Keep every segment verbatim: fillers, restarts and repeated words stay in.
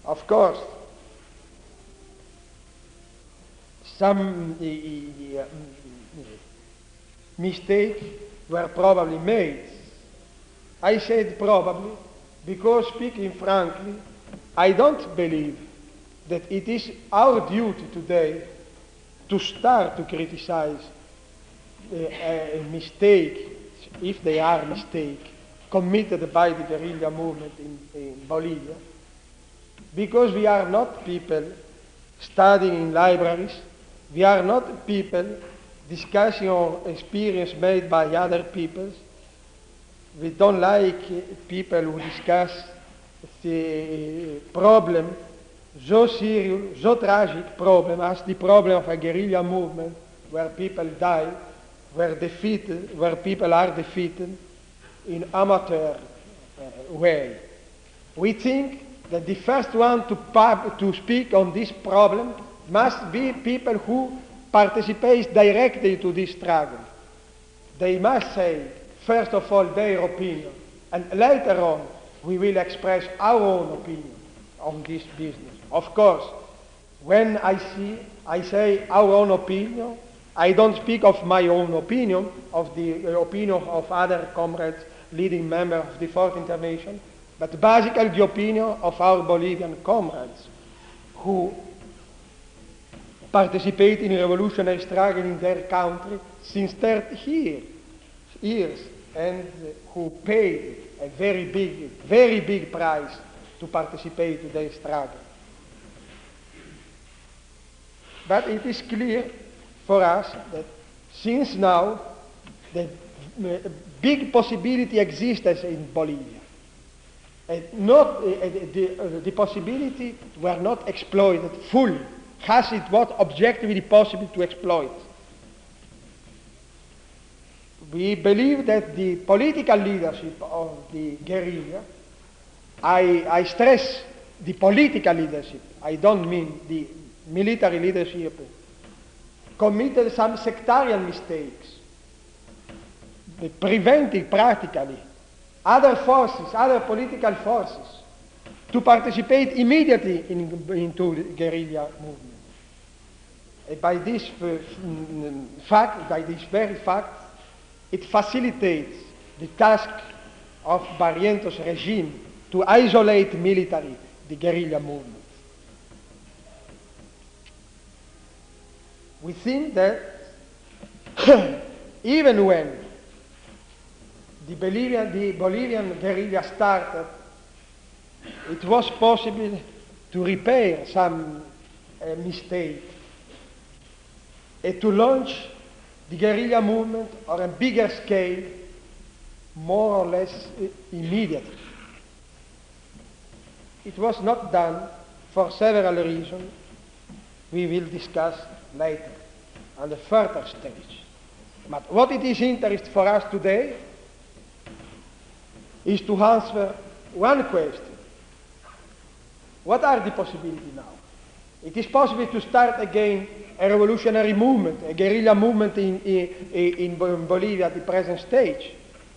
Of course, some uh, uh, mistakes were probably made. I said probably because, speaking frankly, I don't believe that it is our duty today to start to criticize uh, a mistake, if they are mistakes, committed by the guerrilla movement in, in Bolivia, because we are not people studying in libraries, we are not people discussing our experience made by other peoples. We don't like uh, people who discuss the problem, so serious, so tragic problem as the problem of a guerrilla movement where people die, where defeated, where people are defeated in amateur uh, way. We think that the first one to, pub, to speak on this problem must be people who participate directly to this struggle. They must say, first of all, their opinion, and later on we will express our own opinion on this business. Of course, when I see, I say our own opinion, I don't speak of my own opinion, of the uh, opinion of other comrades, leading members of the Fourth International, but basically the opinion of our Bolivian comrades who participate in revolutionary struggle in their country since thirty years, years and who paid a very big, very big price to participate in their struggle. But it is clear for us that since now the big possibility exists in Bolivia, and not, uh, the, uh, the possibility were not exploited fully, as it was objectively possible to exploit. We believe that the political leadership of the guerrilla, I, I stress the political leadership, I don't mean the military leadership, committed some sectarian mistakes, preventing practically other forces, other political forces, to participate immediately in, into the guerrilla movement. And by this uh, fact, by this very fact, it facilitates the task of Barrientos regime to isolate militarily the guerrilla movement. We think that even when the Bolivian, the Bolivian guerrilla started, it was possible to repair some uh, mistake and to launch the guerrilla movement on a bigger scale, more or less uh, immediately. It was not done for several reasons we will discuss later on the further stage. But what it is interest for us today is to answer one question. What are the possibilities now? It is possible to start again a revolutionary movement, a guerrilla movement in, in, in Bolivia at the present stage.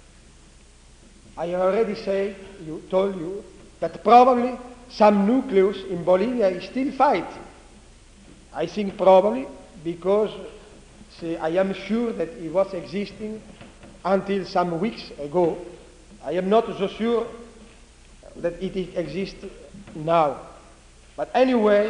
I already say, you, told you that probably some nucleus in Bolivia is still fighting. I think probably because see, I am sure that it was existing until some weeks ago. I am not so sure that it exists now. But anyway,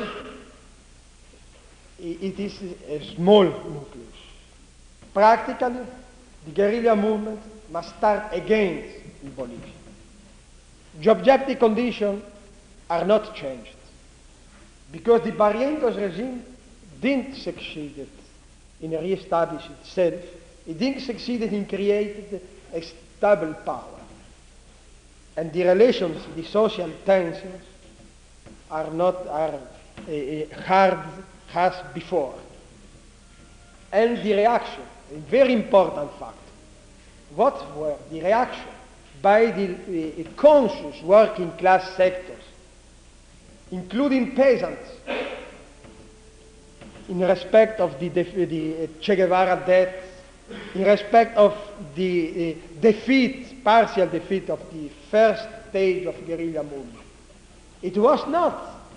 it is a small nucleus. Practically, the guerrilla movement must start again in Bolivia. The objective conditions are not changed because the Barrientos regime didn't succeed in re-establishing itself. It didn't succeed in creating a stable power. And the relations, the social tensions are not are, uh, hard as before. And the reaction, a very important fact. What were the reaction by the uh, conscious working class sectors, including peasants, in respect of the, the Che Guevara death, in respect of the uh, defeat, partial defeat of the first stage of guerrilla movement. It was not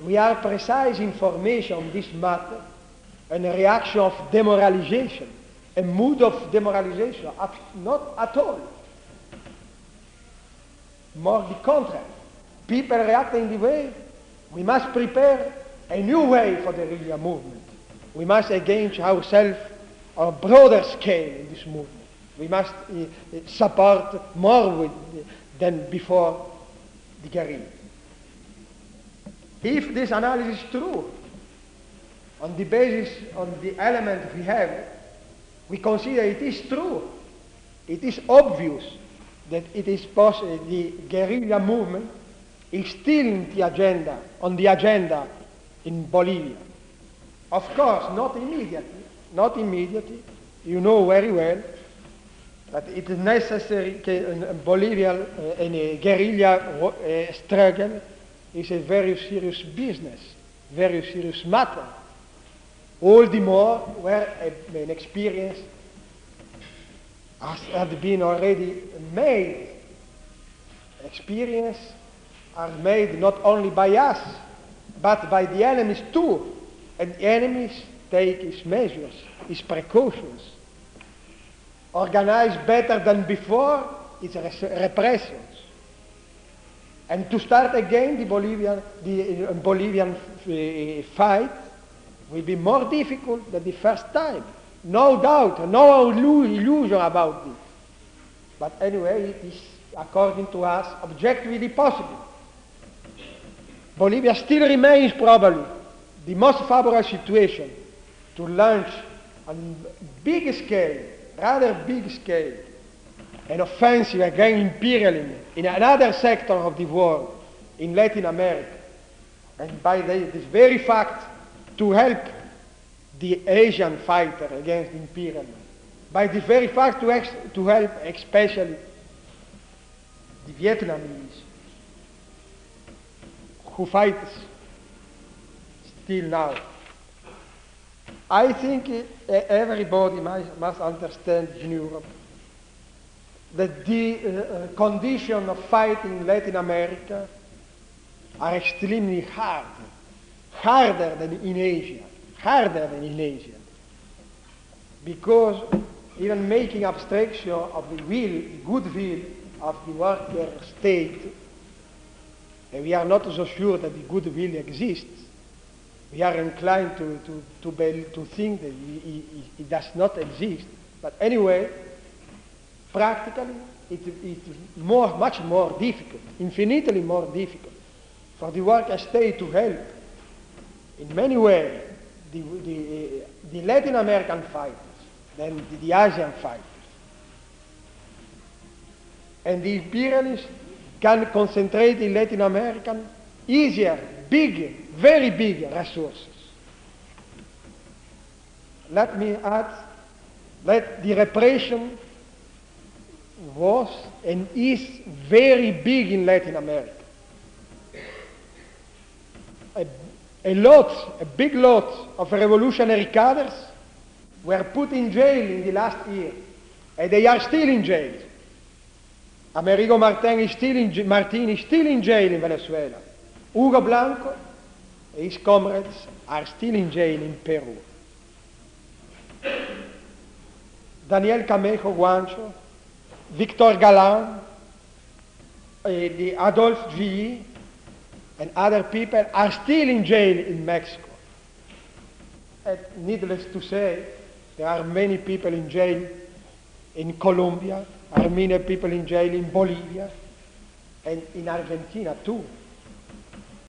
we have precise information on this matter, and a reaction of demoralization, a mood of demoralization, not at all. More the contrary. People react in the way. We must prepare a new way for the guerrilla movement. We must engage ourselves on a broader scale in this movement. We must uh, support more with, than before the guerrilla. If this analysis is true, on the basis, on the element we have, we consider it is true. It is obvious that it is possible, the guerrilla movement is still in the agenda, on the agenda in Bolivia. Of course, not immediately, not immediately. You know very well that it is necessary in Bolivia, uh, in a guerrilla uh, struggle is a very serious business, very serious matter. All the more where a, an experience has, has been already made. Experience are made not only by us, but by the enemies too. And the enemies take his measures, his precautions. Organize better than before its repressions. And to start again the Bolivian, the uh, Bolivian uh, fight will be more difficult than the first time. No doubt, no illusion about this. But anyway, it is, according to us, objectively possible. Bolivia still remains probably the most favorable situation to launch on big scale, rather big scale, an offensive against imperialism in another sector of the world, in Latin America. And by the, this very fact, to help the Asian fighter against imperialism. By this very fact, to, ex to help especially the Vietnamese, who fight still now. I think uh, everybody must, must understand in Europe that the uh, conditions of fighting in Latin America are extremely hard, harder than in Asia, harder than in Asia. Because even making abstraction of the will, the goodwill of the worker state, and we are not so sure that the goodwill exists. We are inclined to, to, to, be, to think that it, it, it does not exist. But anyway, practically, it is more, much more difficult, infinitely more difficult, for the worker state to help in many ways the, the, the Latin American fighters than the, the Asian fighters. And the imperialists can concentrate in Latin American easier, big, very big resources. Let me add that the repression was and is very big in Latin America. A, a lot, a big lot of revolutionary cadres were put in jail in the last year, and they are still in jail. Amerigo Martin is still in, Martin is still in jail in Venezuela. Hugo Blanco and his comrades are still in jail in Peru. Daniel Camejo Guancho, Victor Galan, uh, the Adolf G. and other people are still in jail in Mexico. And needless to say, there are many people in jail in Colombia, Armenian people in jail in Bolivia, and in Argentina too.